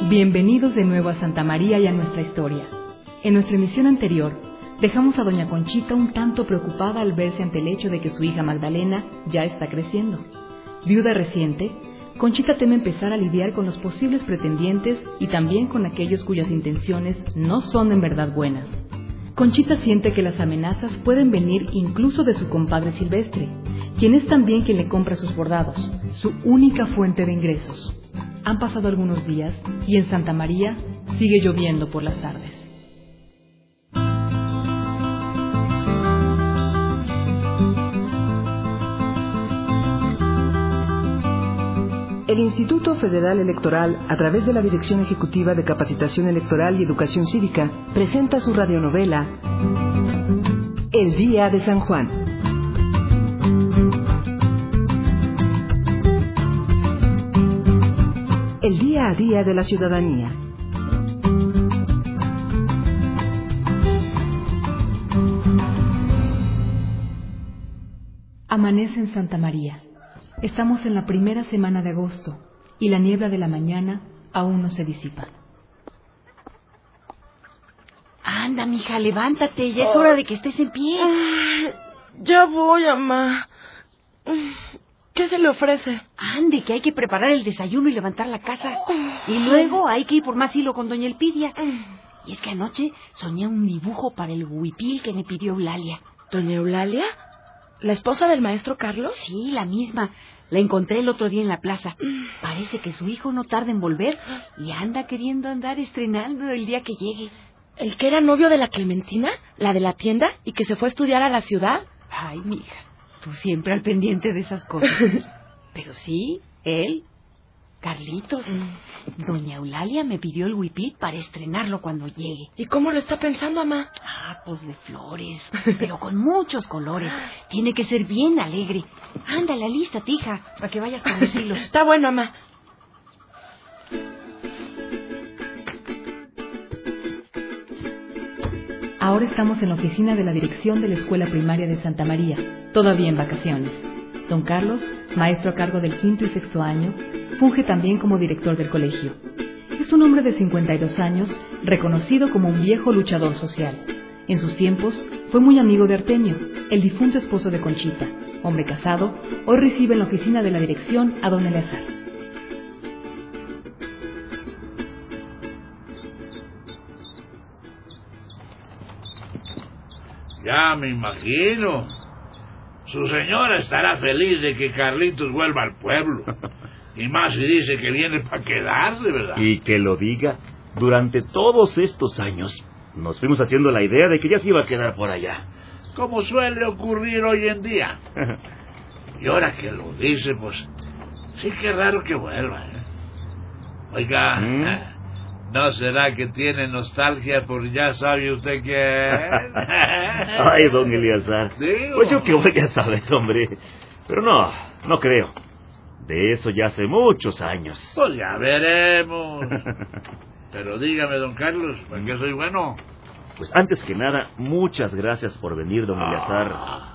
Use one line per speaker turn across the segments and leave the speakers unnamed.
Bienvenidos de nuevo a Santa María y a nuestra historia. En nuestra emisión anterior, dejamos a doña Conchita un tanto preocupada al verse ante el hecho de que su hija Magdalena ya está creciendo. Viuda reciente, Conchita teme empezar a lidiar con los posibles pretendientes y también con aquellos cuyas intenciones no son en verdad buenas. Conchita siente que las amenazas pueden venir incluso de su compadre Silvestre, quien es también quien le compra sus bordados, su única fuente de ingresos. Han pasado algunos días y en Santa María sigue lloviendo por las tardes.
El Instituto Federal Electoral, a través de la Dirección Ejecutiva de Capacitación Electoral y Educación Cívica, presenta su radionovela El Día de San Juan. El día a día de la ciudadanía.
Amanece en Santa María. Estamos en la primera semana de agosto y la niebla de la mañana aún no se disipa.
Anda, mija, levántate, ya es hora de que estés en pie.
Ya voy, mamá. ¿Qué se le ofrece?
Ande, que hay que preparar el desayuno y levantar la casa. Y luego hay que ir por más hilo con doña Elpidia. Y es que anoche soñé un dibujo para el huipil que me pidió Eulalia.
¿Doña Eulalia? ¿La esposa del maestro Carlos?
Sí, la misma. La encontré el otro día en la plaza. Parece que su hijo no tarda en volver y anda queriendo andar estrenando el día que llegue.
¿El que era novio de la Clementina? ¿La de la tienda? ¿Y que se fue a estudiar a la ciudad?
Ay, mija, tú siempre al pendiente de esas cosas. Pero sí, él, Carlitos. Doña Eulalia me pidió el huipil para estrenarlo cuando llegue.
¿Y cómo lo está pensando, mamá?
Pues de flores, pero con muchos colores. Tiene que ser bien alegre. Ándale, alístate, hija, para que vayas con los hilos.
Está bueno, mamá.
Ahora estamos en la oficina de la dirección de la Escuela Primaria de Santa María, todavía en vacaciones. Don Carlos, maestro a cargo del quinto y sexto año, funge también como director del colegio. Es un hombre de 52 años, reconocido como un viejo luchador social. En sus tiempos, fue muy amigo de Artemio, el difunto esposo de Conchita. Hombre casado, hoy recibe en la oficina de la dirección a don Eleazar.
Ya me imagino. Su señora estará feliz de que Carlitos vuelva al pueblo. Y más si dice que viene para quedarse, ¿verdad?
Y que lo diga. Durante todos estos años nos fuimos haciendo la idea de que ya se iba a quedar por allá.
Como suele ocurrir hoy en día. Y ahora que lo dice, pues sí que raro que vuelva, ¿eh? Oiga, ¿no será que tiene nostalgia por ya sabe usted quién?
Ay, don Eleazar.
Digo.
Pues yo qué voy a saber, hombre. Pero no creo. De eso ya hace muchos años.
Pues ya veremos. Pero dígame, don Carlos, ¿para qué soy bueno?
Pues antes que nada, muchas gracias por venir, don Eleazar.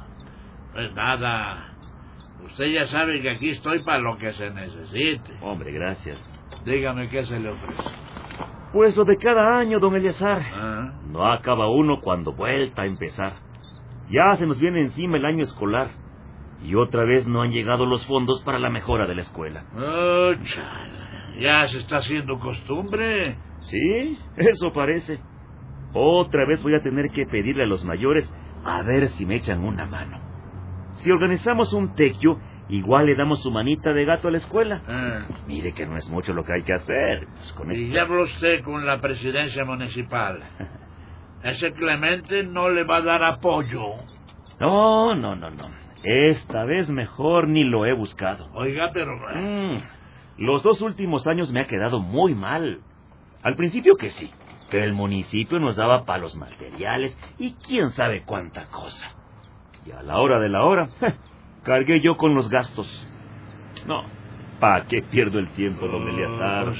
Pues nada. Usted ya sabe que aquí estoy para lo que se necesite.
Hombre, gracias.
Dígame qué se le ofrece.
Pues lo de cada año, don Eleazar.
No
acaba uno cuando vuelta a empezar. Ya se nos viene encima el año escolar. Y otra vez no han llegado los fondos para la mejora de la escuela.
Chala, ya se está haciendo costumbre.
Sí, eso parece. Otra vez voy a tener que pedirle a los mayores a ver si me echan una mano. Si organizamos un tequio, igual le damos su manita de gato a la escuela. Mire que no es mucho lo que hay que hacer. Pues con
y ya habló usted con la presidencia municipal. Ese Clemente no le va a dar apoyo.
No. Esta vez mejor ni lo he buscado.
Oiga, pero...
Los 2 últimos años me ha quedado muy mal. Al principio que sí, que el municipio nos daba para los materiales y quién sabe cuánta cosa. Y a la hora de la hora, cargué yo con los gastos. No, ¿para qué pierdo el tiempo, don Eleazar?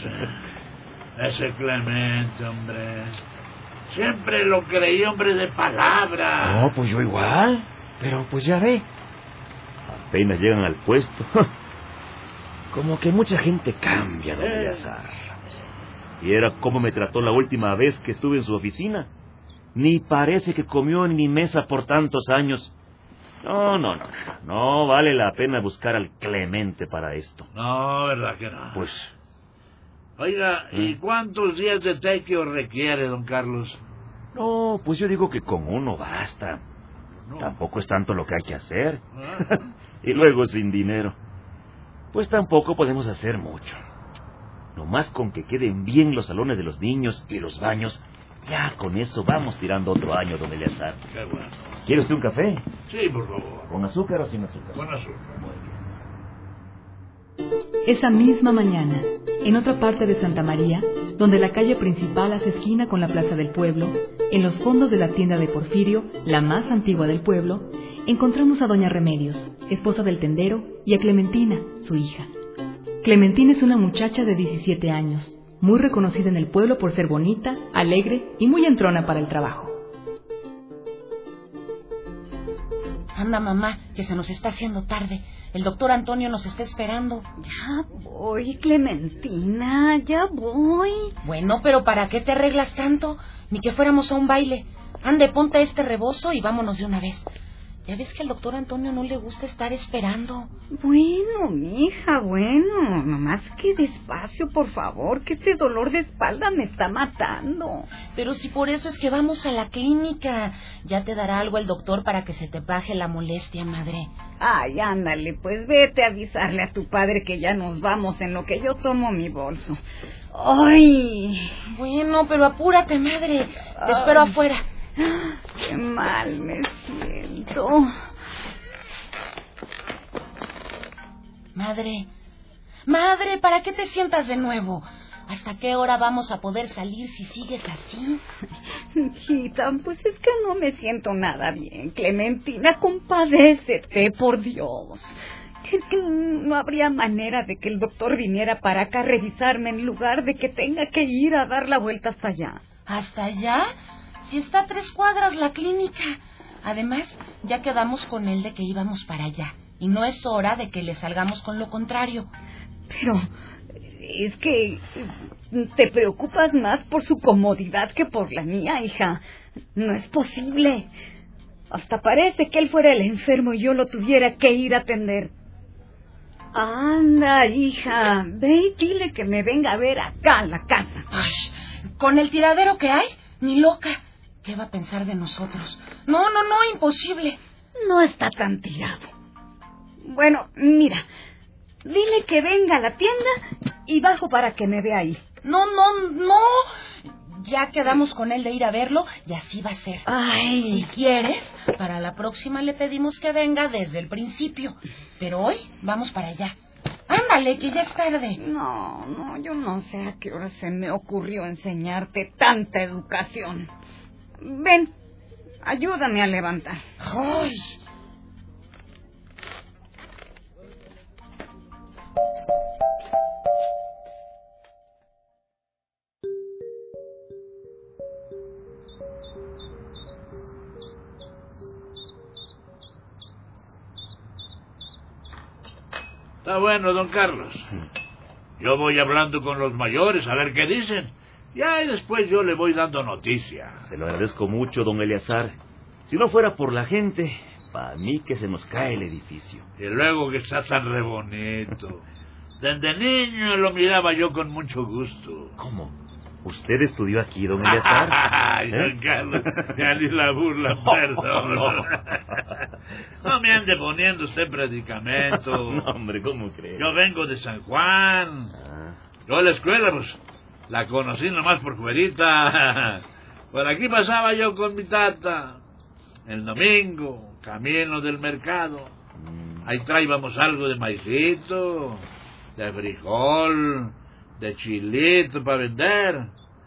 Ese Clemente, hombre. Siempre lo creí hombre de palabra.
No, pues yo igual. Pero pues ya ve. Apenas llegan al puesto. Como que mucha gente cambia, don Eleazar. Y era como me trató la última vez que estuve en su oficina. Ni parece que comió en mi mesa por tantos años. No vale la pena buscar al Clemente para esto.
No, verdad que no.
Pues...
Oiga, ¿y cuántos días de tequio requiere, don Carlos?
No, pues yo digo que con uno basta.
No.
Tampoco es tanto lo que hay que hacer.
Ah.
Y luego sin dinero. Pues tampoco podemos hacer mucho. Nomás con que queden bien los salones de los niños y los baños, ya con eso vamos tirando otro año, don Eleazar.
Qué bueno.
¿Quiere usted un café?
Sí, por favor.
¿Con azúcar o sin azúcar?
Con azúcar.
Esa misma mañana, en otra parte de Santa María, donde la calle principal hace esquina con la plaza del pueblo, en los fondos de la tienda de Porfirio, la más antigua del pueblo, encontramos a doña Remedios, esposa del tendero, y a Clementina, su hija. Clementina es una muchacha de 17 años, muy reconocida en el pueblo por ser bonita, alegre y muy entrona para el trabajo.
Anda, mamá, que se nos está haciendo tarde. El doctor Antonio nos está esperando.
Ya voy, Clementina, ya voy.
Bueno, pero ¿para qué te arreglas tanto? Ni que fuéramos a un baile. Ande, ponte este rebozo y vámonos de una vez. Ya ves que al doctor Antonio no le gusta estar esperando.
Bueno, mija, bueno. Nomás que despacio, por favor, que este dolor de espalda me está matando.
Pero si por eso es que vamos a la clínica. Ya te dará algo el doctor para que se te baje la molestia, madre.
Ay, ándale, pues vete a avisarle a tu padre que ya nos vamos en lo que yo tomo mi bolso. Ay.
Bueno, pero apúrate, madre. Te espero afuera.
Qué mal me siento.
Madre, ¿para qué te sientas de nuevo? ¿Hasta qué hora vamos a poder salir si sigues así?
Hijita, pues es que no me siento nada bien. Clementina, compadécete, por Dios. Es que no habría manera de que el doctor viniera para acá a revisarme en lugar de que tenga que ir a dar la vuelta hasta allá.
¿Hasta allá? Si está a 3 cuadras la clínica. Además, ya quedamos con él de que íbamos para allá. Y no es hora de que le salgamos con lo contrario.
Pero es que te preocupas más por su comodidad que por la mía, hija. No es posible. Hasta parece que él fuera el enfermo y yo lo tuviera que ir a atender. Anda, hija, ve y dile que me venga a ver acá a la casa.
Ay, ¿con el tiradero que hay? Ni loca. ¿Qué va a pensar de nosotros? No, imposible.
No está tan tirado. Bueno, mira, dile que venga a la tienda y bajo para que me vea ahí.
No. Ya quedamos con él de ir a verlo y así va a ser.
Ay.
Si quieres, para la próxima le pedimos que venga desde el principio. Pero hoy vamos para allá. Ándale, que ya es tarde.
No, yo no sé a qué hora se me ocurrió enseñarte tanta educación. Ven, ayúdame a levantar.
¡Ay!
Está bueno, don Carlos. Yo voy hablando con los mayores a ver qué dicen. Ya y después yo le voy dando noticia.
Se lo agradezco mucho, don Eleazar. Si no fuera por la gente, para mí que se nos cae el edificio.
Y luego que está tan re bonito. Desde niño lo miraba yo con mucho gusto.
¿Cómo? ¿Usted estudió aquí, don Eleazar?
Ay, don Carlos, ya ni la burla, perdón. No me ande poniendo usted predicamento.
No, hombre, ¿cómo cree?
Yo vengo de San Juan. Yo la escuela, pues, la conocí nomás por fuerita. Por aquí pasaba yo con mi tata. El domingo, camino del mercado. Ahí traíamos algo de maicito, de frijol, de chilito para vender.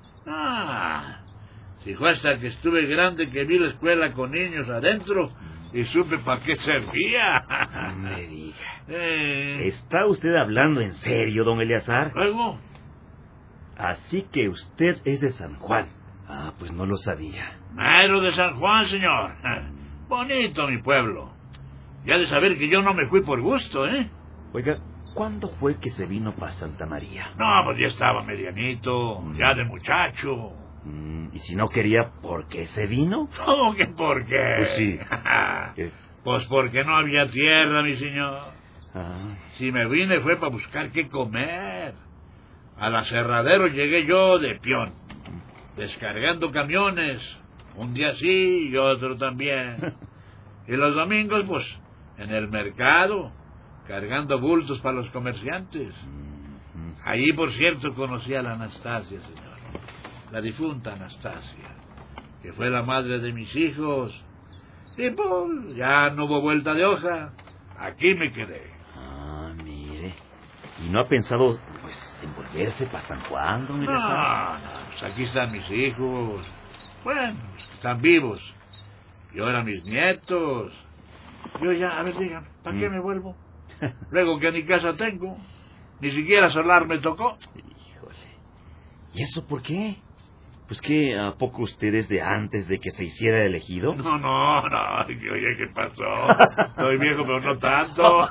Si fue hasta que estuve grande que vi la escuela con niños adentro y supe para qué servía.
No me diga. ¿Está usted hablando en serio, don Eleazar?
Luego.
Así que usted es de San Juan. Pues no lo sabía.
Mero de San Juan, señor. Bonito mi pueblo. Ya de saber que yo no me fui por gusto, ¿eh?
Oiga, ¿cuándo fue que se vino para Santa María?
No, pues ya estaba medianito, ya de muchacho.
¿Y si no quería, por qué se vino?
¿Cómo que por qué?
Pues sí. ¿Qué?
Pues porque no había tierra, mi señor.
Ah.
Si me vine fue para buscar qué comer. Al aserradero llegué yo de peón, descargando camiones, un día sí y otro también. Y los domingos, pues, en el mercado, cargando bultos para los comerciantes. Allí, por cierto, conocí a la Anastasia, señor. La difunta Anastasia, que fue la madre de mis hijos. Y pues, ya no hubo vuelta de hoja. Aquí me quedé.
Ah, mire. ¿Y no ha pensado, pues, en volverse para San Juan, don Eleazar?
No, pues aquí están mis hijos. Bueno, están vivos. Y ahora mis nietos. Yo ya, a ver, digan, ¿para qué me vuelvo? Luego que ni casa tengo. Ni siquiera solar me tocó.
Híjole. ¿Y eso por qué? Pues que, ¿a poco usted es de antes de que se hiciera elegido?
No. Oye, ¿qué pasó? Estoy viejo, pero no tanto.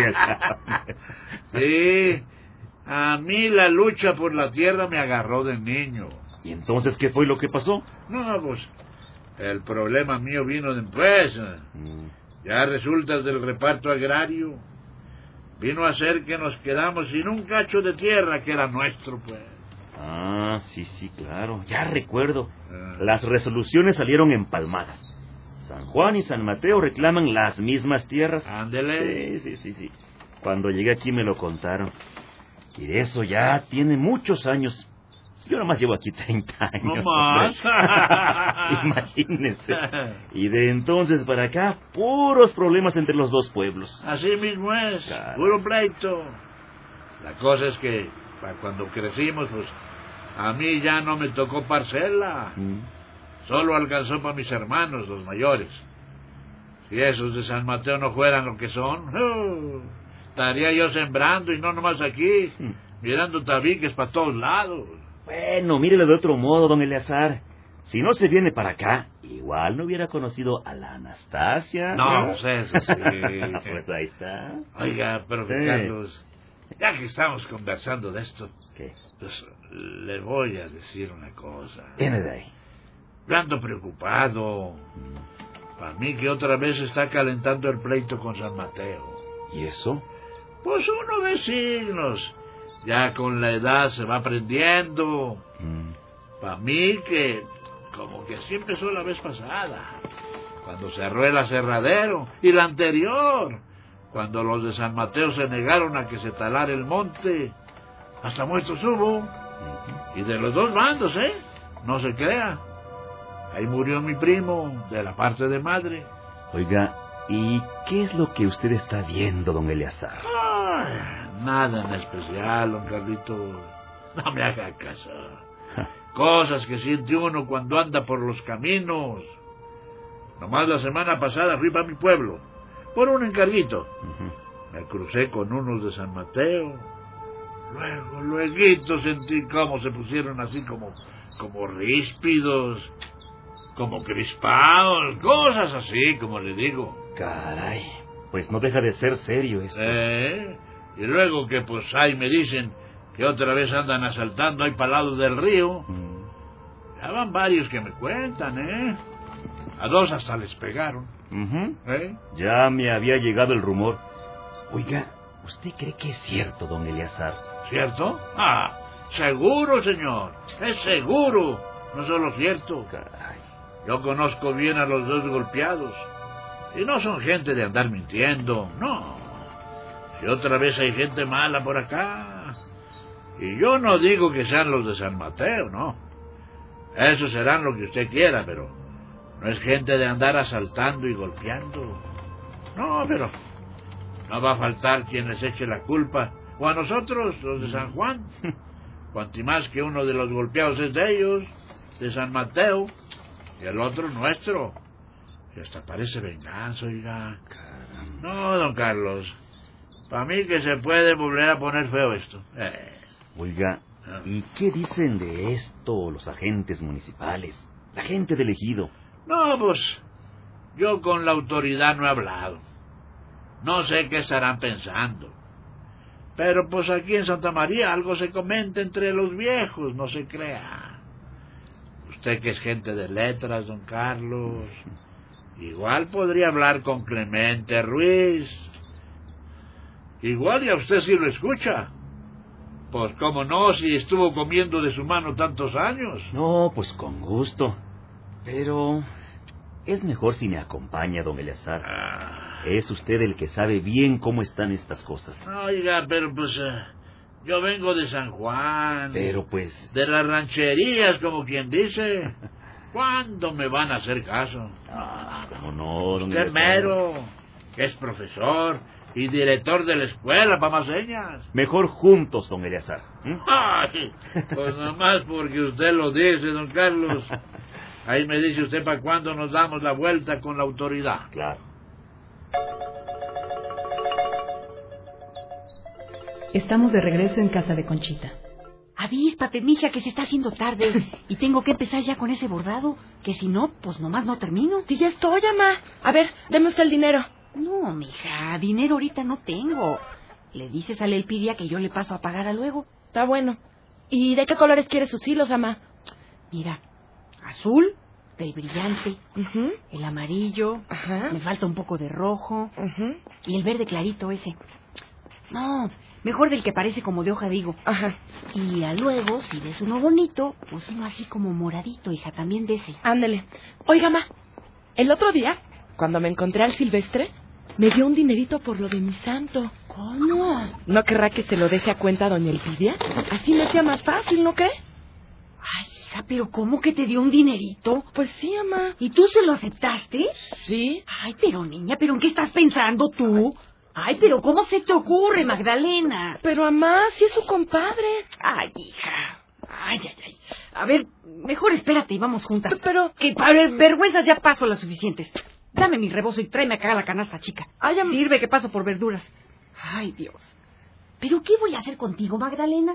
Sí. A mí la lucha por la tierra me agarró de niño.
¿Y entonces qué fue lo que pasó?
No, pues, el problema mío vino después. Ya resultas del reparto agrario. Vino a ser que nos quedamos sin un cacho de tierra que era nuestro, pues.
Ah, sí, claro. Ya recuerdo. Las resoluciones salieron empalmadas. San Juan y San Mateo reclaman las mismas tierras.
Ándele.
Sí. Cuando llegué aquí me lo contaron. Y de eso ya tiene muchos años. Yo nomás llevo aquí 30 años.
¿No más?
Imagínense. Y de entonces para acá, puros problemas entre los dos pueblos.
Así mismo es.
Claro.
Puro pleito. La cosa es que, para cuando crecimos, pues, a mí ya no me tocó parcela. Solo alcanzó para mis hermanos, los mayores. Si esos de San Mateo no fueran lo que son, estaría yo sembrando y no nomás aquí, mirando tabiques para todos lados.
Bueno, mírelo de otro modo, don Eleazar. Si no se viene para acá, igual no hubiera conocido a la Anastasia.
No, pues eso sí.
Pues ahí está.
Oiga, pero
Sí.
Carlos, ya que estamos conversando de esto,
¿Qué?
pues le voy a decir una cosa.
Viene de ahí.
Yo ando preocupado. Para mí que otra vez está calentando el pleito con San Mateo.
¿Y eso?
Pues uno ve signos. Ya con la edad se va aprendiendo. Para mí que como que así empezó la vez pasada, cuando cerró el aserradero, y la anterior, cuando los de San Mateo se negaron a que se talara el monte. Hasta muertos hubo. Y de los dos bandos, no se crea. Ahí murió mi primo, de la parte de madre.
Oiga, ¿y qué es lo que usted está viendo, don Eleazar?
Nada en especial, don Carlito. No me haga caso. Cosas que siente uno cuando anda por los caminos. Nomás la semana pasada fui para mi pueblo, por un encarguito. Me crucé con unos de San Mateo. Luego sentí cómo se pusieron así como ríspidos, como crispados, cosas así, como le digo.
Caray, pues no deja de ser serio esto.
Y luego que pues ahí me dicen que otra vez andan asaltando ahí para el lado del río. Ya van varios que me cuentan, A 2 hasta les pegaron.
Ya me había llegado el rumor. Oiga, ¿usted cree que es cierto, don Eleazar?
¿Cierto? Seguro, señor. Es seguro. No solo cierto.
Caray.
Yo conozco bien a los dos golpeados. Y no son gente de andar mintiendo, no. Si otra vez hay gente mala por acá. Y yo no digo que sean los de San Mateo, no. Esos serán lo que usted quiera, pero no es gente de andar asaltando y golpeando. No, pero no va a faltar quien les eche la culpa. O a nosotros, los de San Juan. Cuanti más que uno de los golpeados es de ellos, de San Mateo, y el otro nuestro. Y hasta parece venganza, oiga. No, don Carlos. Para mí que se puede volver a poner feo esto.
Oiga, ¿y qué dicen de esto los agentes municipales? La gente del ejido.
No, pues, yo con la autoridad no he hablado. No sé qué estarán pensando. Pero pues aquí en Santa María algo se comenta entre los viejos, no se crea. Usted que es gente de letras, don Carlos, igual podría hablar con Clemente Ruiz. Igual y a usted sí lo escucha. Pues cómo no, si estuvo comiendo de su mano tantos años.
No, pues con gusto. Pero es mejor si me acompaña, don Eleazar. Es usted el que sabe bien cómo están estas cosas.
Oiga, pero pues yo vengo de San Juan.
Pero pues...
de las rancherías, como quien dice. ¿Cuándo me van a hacer caso?
¿Cómo no, don
Usted
Eleazar?
mero, que es profesor y director de la escuela, para más señas.
Mejor juntos, don Eleazar.
Ay, pues nomás porque usted lo dice, don Carlos. Ahí me dice usted para cuándo nos damos la vuelta con la autoridad.
Claro.
Estamos de regreso en casa de Conchita.
Avíspate, mija, que se está haciendo tarde y tengo que empezar ya con ese bordado, que si no, pues nomás no termino.
Sí, ya estoy, mamá. A ver, deme usted el dinero.
No, mija, dinero ahorita no tengo. Le dices a Lelpidia que yo le paso a pagar a luego.
Está bueno. ¿Y de qué colores quiere sus hilos, mamá?
Mira, azul, del brillante,
Uh-huh.
el amarillo,
Ajá.
me falta un poco de rojo
Uh-huh.
y el verde clarito ese. No, mejor del que parece como de hoja de higo.
Ajá.
Y a luego, si ves uno bonito, pues uno así como moradito, hija, también de ese.
Ándele. Oiga, ma, el otro día, cuando me encontré al Silvestre, me dio un dinerito por lo de mi santo.
¿Cómo?
¿No querrá que se lo deje a cuenta a doña Elpidia? Así me hacía más fácil, ¿no qué?
Ay, hija, pero ¿cómo que te dio un dinerito?
Pues sí, mamá.
¿Y tú se lo aceptaste?
Sí.
Ay, pero niña, ¿pero en qué estás pensando tú? Ay, pero ¿cómo se te ocurre, Magdalena?
Pero, mamá, si es su compadre.
Ay, hija. Ay. A ver, mejor espérate y vamos juntas.
Pero...
Que para vergüenzas ya paso las suficientes. Dame mi rebozo y tráeme acá la canasta, chica.
Ay,
Sirve que paso por verduras. Ay, Dios. ¿Pero qué voy a hacer contigo, Magdalena?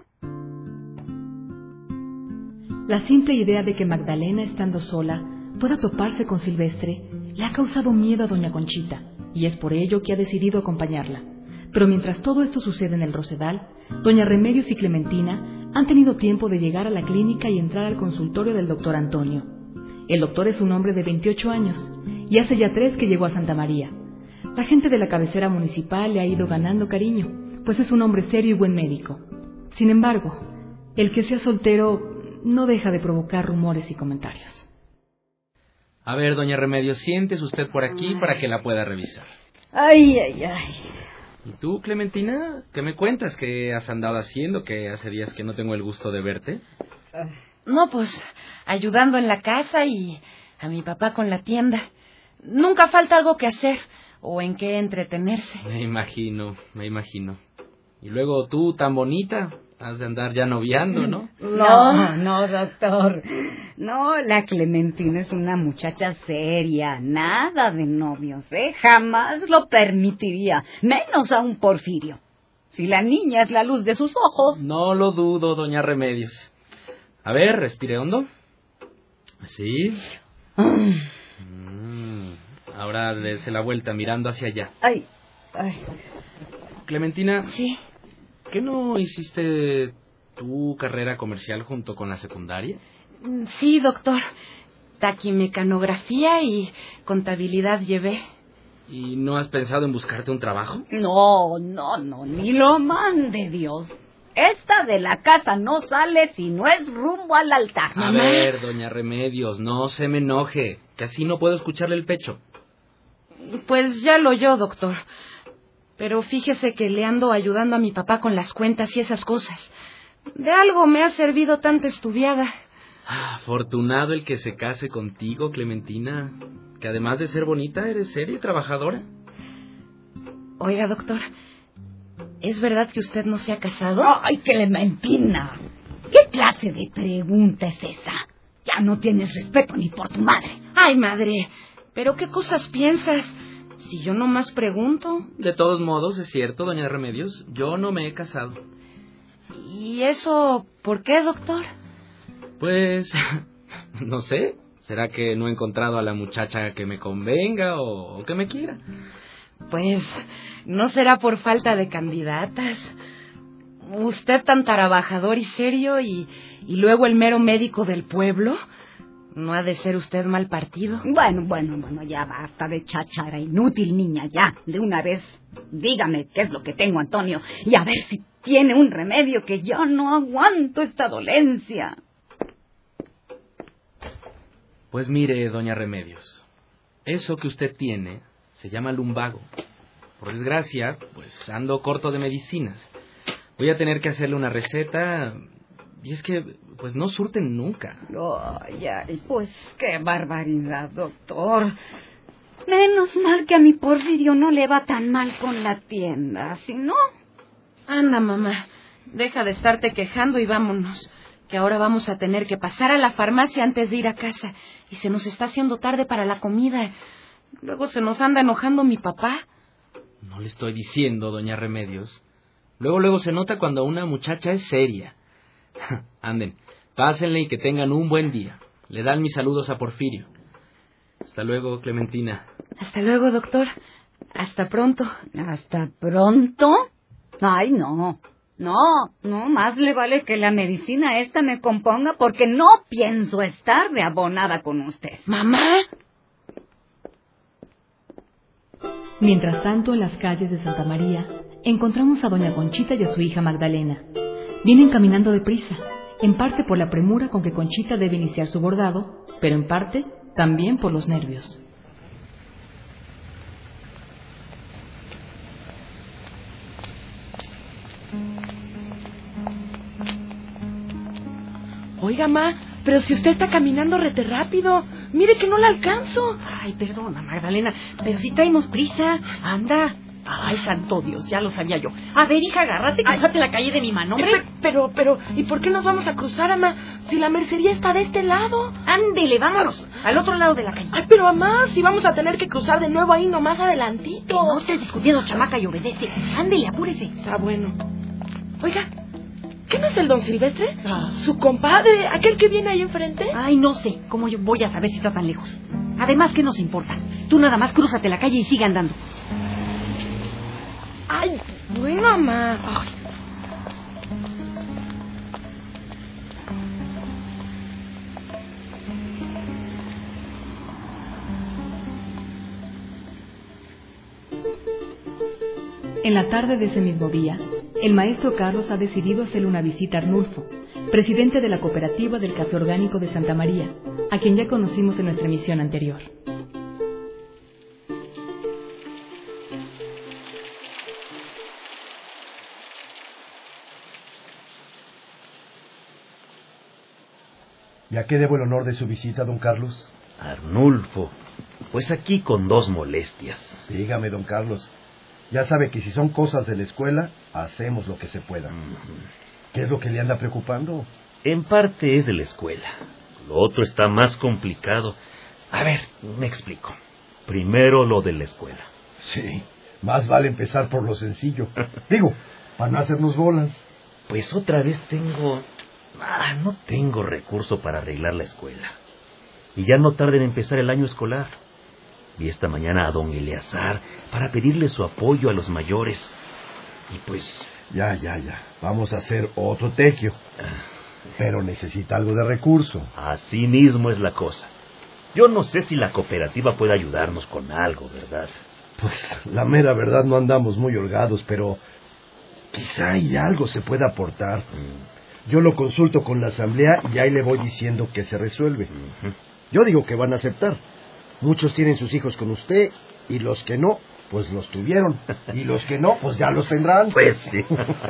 La simple idea de que Magdalena, estando sola, pueda toparse con Silvestre, le ha causado miedo a doña Conchita, y es por ello que ha decidido acompañarla. Pero mientras todo esto sucede en el Rosedal, doña Remedios y Clementina han tenido tiempo de llegar a la clínica y entrar al consultorio del doctor Antonio. El doctor es un hombre de 28 años, y hace ya 3 que llegó a Santa María. La gente de la cabecera municipal le ha ido ganando cariño, pues es un hombre serio y buen médico. Sin embargo, el que sea soltero no deja de provocar rumores y comentarios.
A ver, doña Remedios, siéntese usted por aquí para que la pueda revisar.
Ay.
¿Y tú, Clementina? ¿Qué me cuentas? ¿Qué has andado haciendo? Que hace días que no tengo el gusto de verte.
No, pues, ayudando en la casa y a mi papá con la tienda. Nunca falta algo que hacer o en qué entretenerse.
Me imagino. Y luego tú, tan bonita, has de andar ya noviando, ¿no?
No, doctor. No, la Clementina es una muchacha seria, nada de novios, ¿eh? Jamás lo permitiría, menos a un Porfirio. Si la niña es la luz de sus ojos.
No lo dudo, doña Remedios. A ver, respire hondo. Sí. Ahora dése la vuelta mirando hacia allá.
Ay.
Clementina.
Sí.
¿Qué no hiciste tu carrera comercial junto con la secundaria?
Sí, doctor. Taquimecanografía y contabilidad llevé.
¿Y no has pensado en buscarte un trabajo?
No, ni lo mande Dios. Esta de la casa no sale si no es rumbo al altar.
A ver, doña Remedios, no se me enoje, que así no puedo escucharle el pecho.
Pues ya lo oyó, doctor. Pero fíjese que le ando ayudando a mi papá con las cuentas y esas cosas. De algo me ha servido tanta estudiada.
Afortunado el que se case contigo, Clementina, que además de ser bonita, eres seria y trabajadora.
Oiga, doctor, ¿es verdad que usted no se ha casado?
Ay, Clementina. ¿Qué clase de pregunta es esa? Ya no tienes respeto ni por tu madre.
Ay, madre, ¿pero qué cosas piensas? Si yo nomás pregunto.
De todos modos, es cierto, doña Remedios, yo no me he casado.
¿Y eso por qué, doctor?
Pues, no sé, ¿será que no he encontrado a la muchacha que me convenga o que me quiera?
Pues, ¿no será por falta de candidatas? Usted tan trabajador y serio y luego el mero médico del pueblo. ¿No ha de ser usted mal partido?
Bueno, ya basta de cháchara inútil, niña, ya. De una vez, dígame qué es lo que tengo, Antonio, y a ver si tiene un remedio, que yo no aguanto esta dolencia.
Pues mire, doña Remedios, eso que usted tiene se llama lumbago. Por desgracia, pues ando corto de medicinas. Voy a tener que hacerle una receta, y es que pues no surten nunca.
Ay, pues qué barbaridad, doctor. Menos mal que a mi Porfirio no le va tan mal con la tienda, ¿si no?
Anda, mamá, deja de estarte quejando y vámonos, que ahora vamos a tener que pasar a la farmacia antes de ir a casa, y se nos está haciendo tarde para la comida. Luego se nos anda enojando mi papá.
No le estoy diciendo, doña Remedios. Luego se nota cuando una muchacha es seria. Anden, pásenle y que tengan un buen día. Le dan mis saludos a Porfirio. Hasta luego, Clementina.
Hasta luego, doctor. Hasta pronto.
¿Hasta pronto? Ay, no, más le vale que la medicina esta me componga, porque no pienso estar de abonada con usted.
¡Mamá!
Mientras tanto, en las calles de Santa María, encontramos a doña Conchita y a su hija Magdalena. Vienen caminando deprisa, en parte por la premura con que Conchita debe iniciar su bordado, pero en parte también por los nervios.
Oiga, ma, pero si usted está caminando rete rápido, mire que no la alcanzo.
Ay, perdona, Magdalena, pero si traemos prisa, anda. Ay, santo Dios, ya lo sabía yo. A ver, hija, agárrate, cruzate la calle de mi mano, hombre.
Pero, ¿y por qué nos vamos a cruzar, mamá? Si la mercería está de este lado.
Ándele, vámonos, al otro lado de la calle.
Ay, pero mamá, si vamos a tener que cruzar de nuevo ahí nomás adelantito.
No estés discutiendo, chamaca, y obedece. Ándele, apúrese.
Está bueno. Oiga, ¿qué no es el don Silvestre? ¿Su compadre? ¿Aquel que viene ahí enfrente?
Ay, no sé, ¿cómo yo voy a saber si está tan lejos? Además, ¿qué nos importa? Tú nada más crúzate la calle y sigue andando.
Ay, bueno, mamá. Ay.
En la tarde de ese mismo día, el maestro Carlos ha decidido hacerle una visita a Arnulfo, presidente de la cooperativa del Café Orgánico de Santa María, a quien ya conocimos en nuestra emisión anterior.
¿Y a qué debo el honor de su visita, don Carlos?
Arnulfo, pues aquí con dos molestias.
Dígame, don Carlos. Ya sabe que si son cosas de la escuela, hacemos lo que se pueda. ¿Qué es lo que le anda preocupando?
En parte es de la escuela. Lo otro está más complicado. A ver, me explico. Primero lo de la escuela.
Sí, más vale empezar por lo sencillo. Digo, para no hacernos bolas.
Pues otra vez no tengo recurso para arreglar la escuela. Y ya no tarda en empezar el año escolar. Vi esta mañana a don Eleazar para pedirle su apoyo a los mayores. Y pues...
Ya. Vamos a hacer otro tequio. Pero necesita algo de recurso.
Así mismo es la cosa. Yo no sé si la cooperativa puede ayudarnos con algo, ¿verdad?
Pues la mera verdad no andamos muy holgados, pero quizá hay algo se pueda aportar. Yo lo consulto con la asamblea y ahí le voy diciendo que se resuelve. Yo digo que van a aceptar. Muchos tienen sus hijos con usted y los que no, pues los tuvieron. Y los que no, pues ya los tendrán.
Pues sí.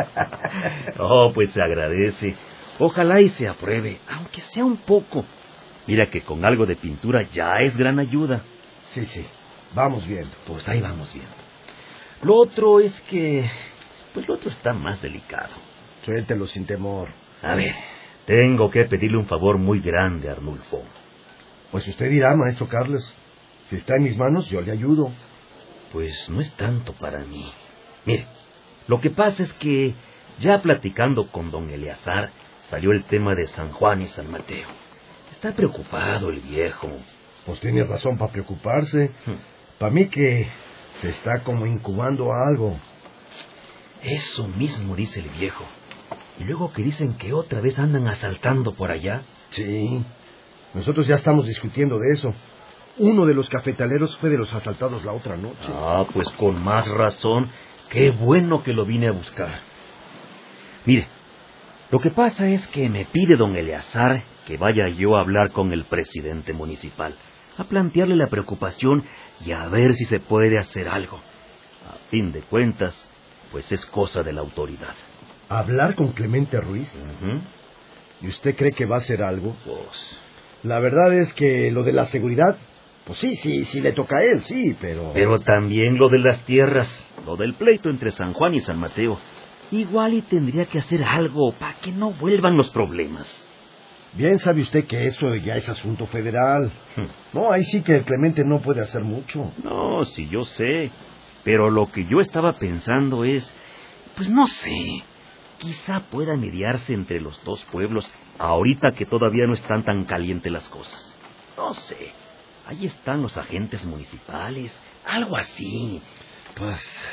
Pues se agradece. Ojalá y se apruebe, aunque sea un poco. Mira que con algo de pintura ya es gran ayuda.
Sí. Vamos viendo.
Pues ahí vamos viendo. Lo otro es que... Pues lo otro está más delicado.
Suéltelo sin temor.
A ver, tengo que pedirle un favor muy grande a Arnulfo.
Pues usted dirá, maestro Carlos. Si está en mis manos, yo le ayudo.
Pues no es tanto para mí. Mire, lo que pasa es que ya platicando con don Eleazar, salió el tema de San Juan y San Mateo. Está preocupado el viejo.
Pues tiene razón para preocuparse. Para mí que se está como incubando algo.
Eso mismo dice el viejo. Y luego que dicen que otra vez andan asaltando por allá.
Sí, nosotros ya estamos discutiendo de eso. Uno de los cafetaleros fue de los asaltados la otra noche.
Ah, pues con más razón. Qué bueno que lo vine a buscar. Mire, lo que pasa es que me pide don Eleazar que vaya yo a hablar con el presidente municipal, a plantearle la preocupación y a ver si se puede hacer algo. A fin de cuentas, pues es cosa de la autoridad.
¿Hablar con Clemente Ruiz? ¿Y usted cree que va a hacer algo?
Pues...
La verdad es que lo de la seguridad, pues sí le toca a él, sí, pero...
Pero también lo de las tierras, lo del pleito entre San Juan y San Mateo. Igual y tendría que hacer algo para que no vuelvan los problemas.
Bien sabe usted que eso ya es asunto federal. No, ahí sí que el Clemente no puede hacer mucho.
No, sí, yo sé. Pero lo que yo estaba pensando es... Pues no sé... Quizá pueda mediarse entre los dos pueblos, ahorita que todavía no están tan calientes las cosas. No sé, ahí están los agentes municipales, algo así.
Pues,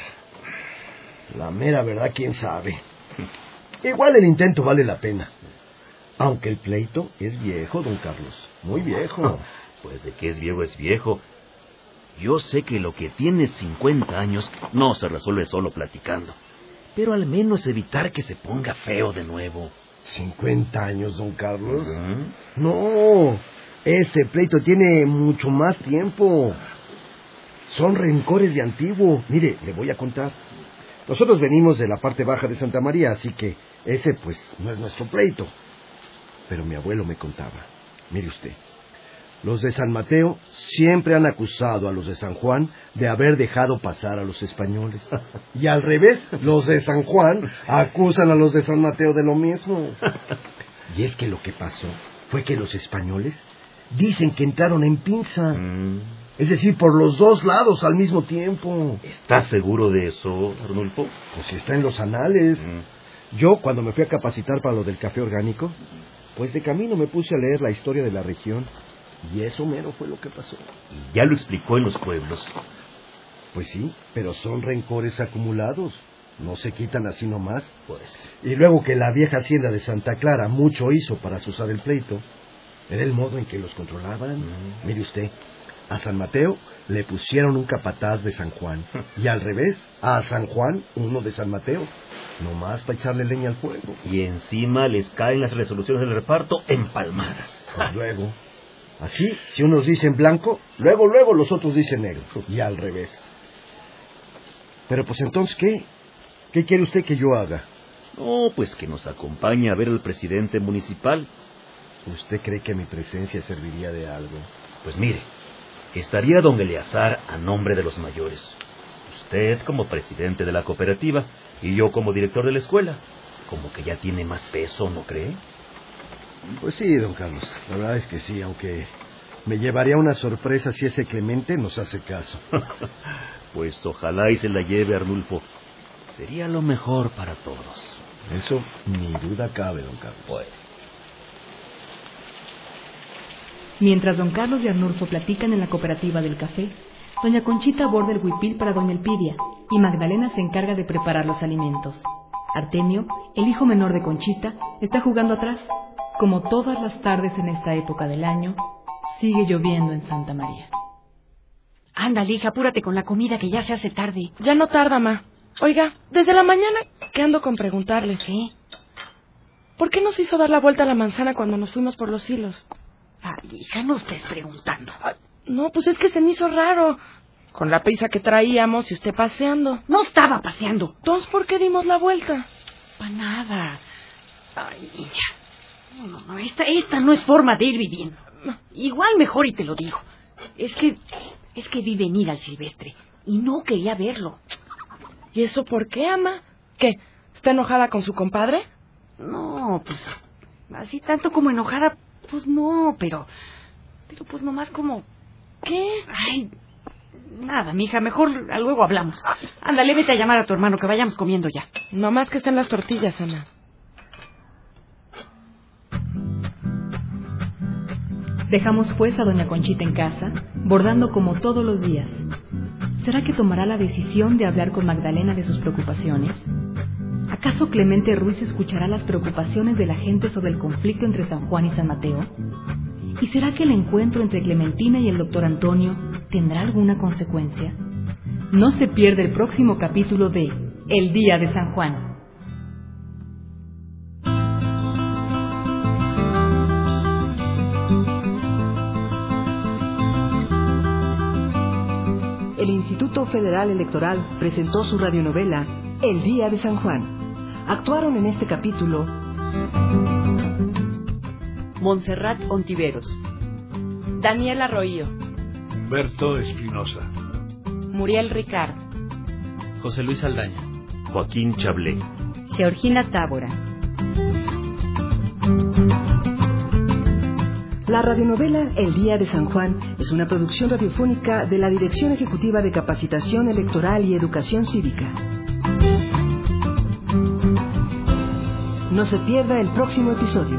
la mera verdad, quién sabe. Igual el intento vale la pena. Aunque el pleito es viejo, don Carlos, muy viejo.
Pues de que es viejo. Yo sé que lo que tiene 50 años no se resuelve solo platicando. Pero al menos evitar que se ponga feo de nuevo.
50 años, don Carlos. No, ese pleito tiene mucho más tiempo. Son rencores de antiguo. Mire, le voy a contar. Nosotros venimos de la parte baja de Santa María, así que ese pues no es nuestro pleito. Pero mi abuelo me contaba. Mire usted, los de San Mateo siempre han acusado a los de San Juan de haber dejado pasar a los españoles. Y al revés, los de San Juan acusan a los de San Mateo de lo mismo. Y es que lo que pasó fue que los españoles dicen que entraron en pinza. Es decir, por los dos lados al mismo tiempo.
¿Estás seguro de eso, Arnulfo?
Pues está en los anales. Yo, cuando me fui a capacitar para lo del café orgánico, pues de camino me puse a leer la historia de la región. Y eso mero fue lo que pasó.
¿Y ya lo explicó en los pueblos?
Pues sí, pero son rencores acumulados. No se quitan así nomás.
Pues.
Y luego que la vieja hacienda de Santa Clara mucho hizo para azuzar el pleito, era el modo en que los controlaban. Mire usted, a San Mateo le pusieron un capataz de San Juan. Y al revés, a San Juan uno de San Mateo. Nomás para echarle leña al fuego.
Y encima les caen las resoluciones del reparto empalmadas.
Pues luego... Así, si unos dicen blanco, luego los otros dicen negro. Y al revés. Pero pues entonces, ¿qué? ¿Qué quiere usted que yo haga?
No, pues que nos acompañe a ver al presidente municipal.
¿Usted cree que mi presencia serviría de algo?
Pues mire, estaría don Eleazar a nombre de los mayores. Usted como presidente de la cooperativa y yo como director de la escuela. Como que ya tiene más peso, ¿no cree?
Pues sí, don Carlos, la verdad es que sí, aunque me llevaría una sorpresa si ese Clemente nos hace caso.
Pues ojalá y se la lleve, Arnulfo. Sería lo mejor para todos.
Eso ni duda cabe, don Carlos.
Pues.
Mientras don Carlos y Arnulfo platican en la cooperativa del café, doña Conchita aborda el huipil para doña Elpidia y Magdalena se encarga de preparar los alimentos. Artemio, el hijo menor de Conchita, está jugando atrás. Como todas las tardes en esta época del año, sigue lloviendo en Santa María.
Ándale, hija, apúrate con la comida que ya se hace tarde.
Ya no tarda, ma. Oiga, desde la mañana que ando con preguntarle.
¿Qué?
¿Por qué nos hizo dar la vuelta a la manzana cuando nos fuimos por los hilos?
Ay, hija, no estés preguntando.
No, pues es que se me hizo raro. Con la prisa que traíamos y usted paseando.
No estaba paseando.
Entonces, ¿por qué dimos la vuelta?
Para nada. Ay, niña. No, esta no es forma de ir viviendo. Igual mejor y te lo digo. Es que vi venir al Silvestre y no quería verlo.
¿Y eso por qué, ama? ¿Qué? ¿Está enojada con su compadre?
No, pues así tanto como enojada, pues no, pero pues nomás como...
¿Qué?
Ay, nada, mija, mejor luego hablamos. Ándale, vete a llamar a tu hermano, que vayamos comiendo ya.
Nomás que estén las tortillas, ama.
Dejamos pues a doña Conchita en casa, bordando como todos los días. ¿Será que tomará la decisión de hablar con Magdalena de sus preocupaciones? ¿Acaso Clemente Ruiz escuchará las preocupaciones de la gente sobre el conflicto entre San Juan y San Mateo? ¿Y será que el encuentro entre Clementina y el doctor Antonio tendrá alguna consecuencia? No se pierda el próximo capítulo de El Día de San Juan.
El Instituto Federal Electoral presentó su radionovela El Día de San Juan. Actuaron en este capítulo
Montserrat Ontiveros, Daniela Roillo,
Humberto Espinosa,
Muriel Ricard,
José Luis Aldaña,
Joaquín Chablé,
Georgina Tábora.
La radionovela El Día de San Juan es una producción radiofónica de la Dirección Ejecutiva de Capacitación Electoral y Educación Cívica. No se pierda el próximo episodio.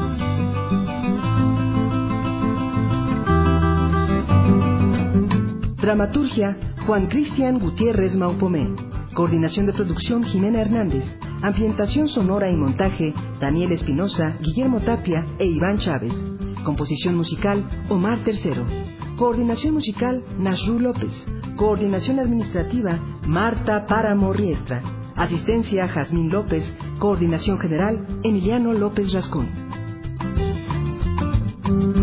Dramaturgia, Juan Cristian Gutiérrez Maupomé. Coordinación de producción, Jimena Hernández. Ambientación sonora y montaje, Daniel Espinosa, Guillermo Tapia e Iván Chávez. Composición musical, Omar Tercero. Coordinación musical, Nasrú López. Coordinación administrativa, Marta Páramo Riestra. Asistencia, Jazmín López. Coordinación general, Emiliano López Rascón.